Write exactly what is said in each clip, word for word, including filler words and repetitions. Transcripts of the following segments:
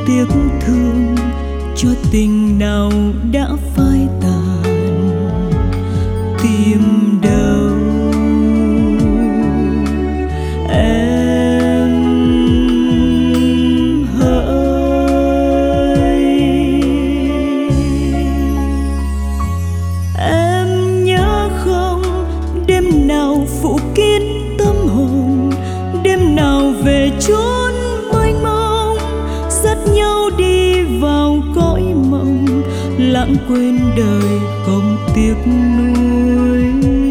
tiếc thương cho tình nào đã phai tàn. Tìm đâu em hỡi, em nhớ không đêm nào phủ kín tâm hồn, đêm nào về chốn mênh mông, dắt nhau đi vào cõi mộng, lãng quên đời không tiếc nuối.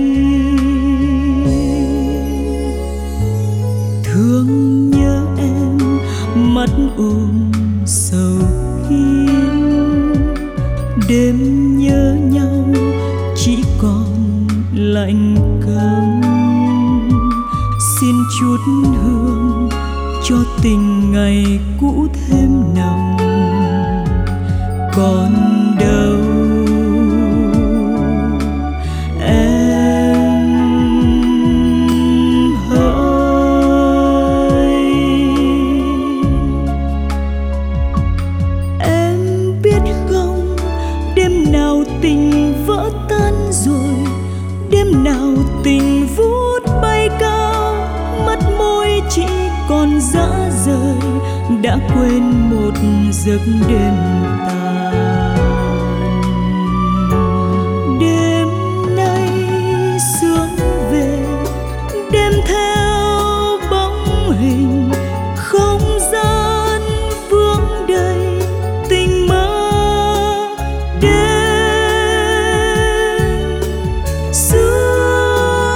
Thương nhớ em mắt ôm sầu kín, đêm nhớ nhau chỉ còn lạnh câm. Xin chút hương cho tình ngày cũ thêm nồng, còn đâu em hỡi. Em biết không đêm nào tình vỡ tan rồi, đêm nào tình vút bay cao, mắt môi chỉ còn dã rời, đã quên một giấc đêm tàn. Đêm nay sương về, đêm theo bóng hình, không gian vương đầy tình mơ. Đêm xưa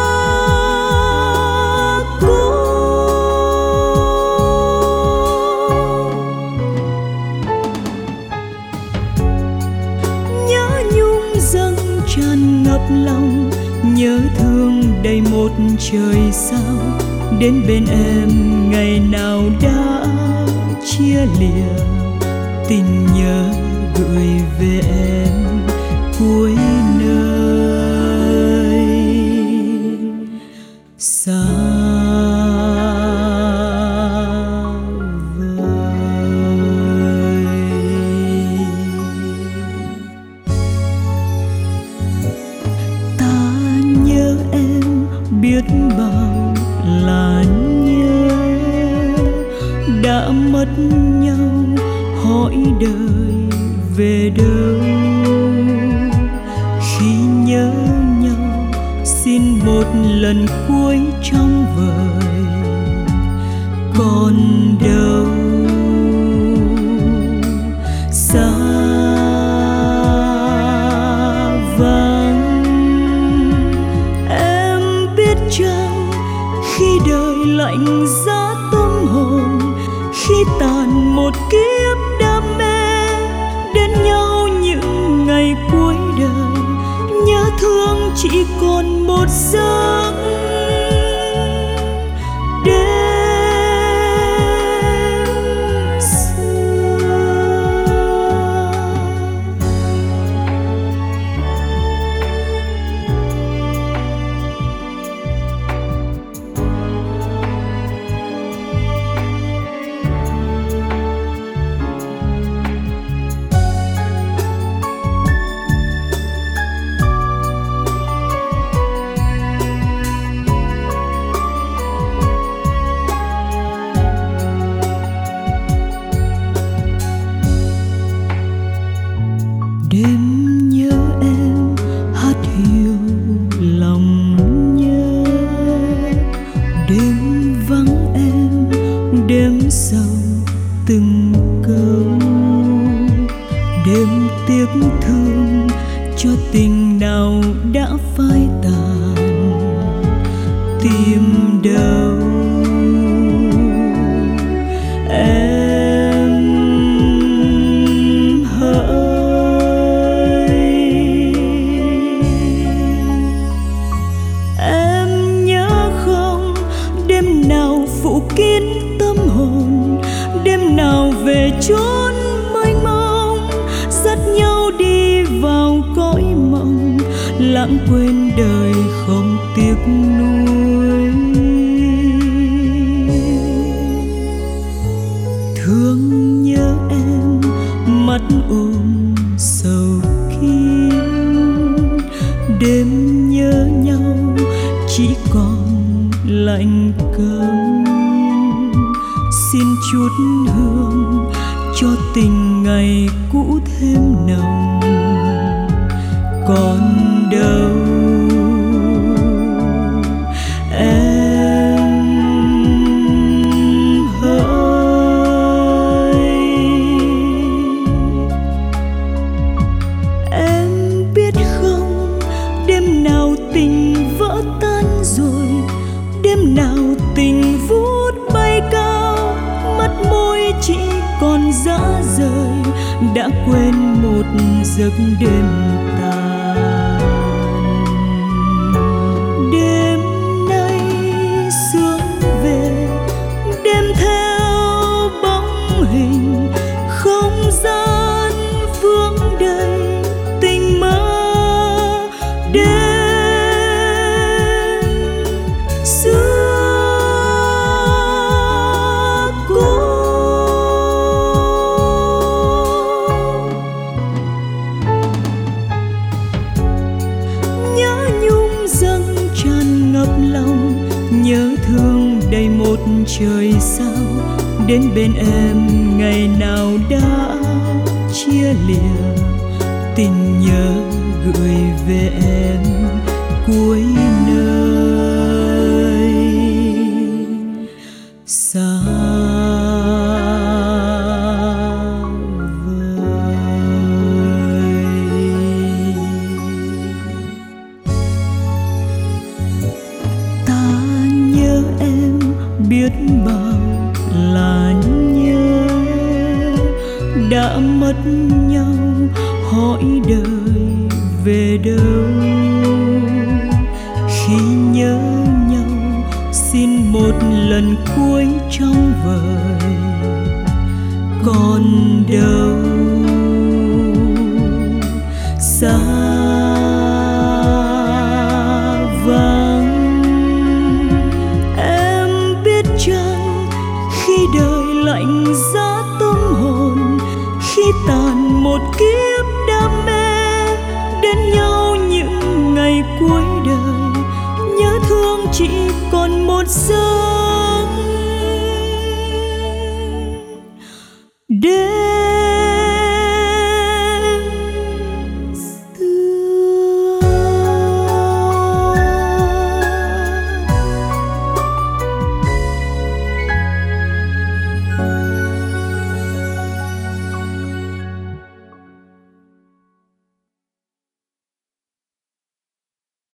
cũ nhớ nhung dâng tràn ngập lòng, nhớ thương đầy một trời sao. Đến bên em ngày nào đã chia lìa, tình nhớ gửi về em cuối nơi xa vời. Ta nhớ em biết bao là nhớ, đã mất nhau hỏi đời về đâu. Khi nhớ nhau xin một lần cuối trong vời, còn đâu xa vắng. Em biết chăng khi đời lạnh giá tâm hồn, khi tàn một kiếp đam mê, đến nhau những ngày cuối đời, nhớ thương chỉ còn một giấc đêm xưa. Đêm nhớ em hát hiu lòng nhớ, đêm vắng em đêm sầu từng câu, đêm tiếc thương cho tình nào đã phai tàn. Tìm đâu em hỡi, em nhớ không đêm nào phủ kín tâm hồn, đêm nào về chốn mênh mông, dắt nhau đi vào cõi mộng, lãng quên đời không tiếc nuối. Thương nhớ em mắt ôm sầu kín. Đêm nhớ nhau chỉ còn lạnh câm, xin chút hương cho tình ngày cũ thêm nồng. Còn đâu em hỡi, em biết không, đêm nào tình vỡ tan rồi, đêm nào tình vút bay cao, mắt môi chỉ còn dã rời, đã quên một giấc đêm tàn. Đêm nay sương về, đêm theo bóng hình, không gian vương đầy tình mơ. Đêm xưa nhớ thương đầy một trời sao, đến bên em ngày nào đã chia lìa, tình nhớ gửi về em cuối nơi xa biết bao là nhớ, đã mất nhau hỏi đời về đâu. Khi nhớ nhau xin một lần cuối trong vời, còn đâu xa vắng. Khi đời lạnh giá tâm hồn, khi tàn một kiếp đam mê, đến nhau những ngày cuối đời, nhớ thương chỉ còn một giây.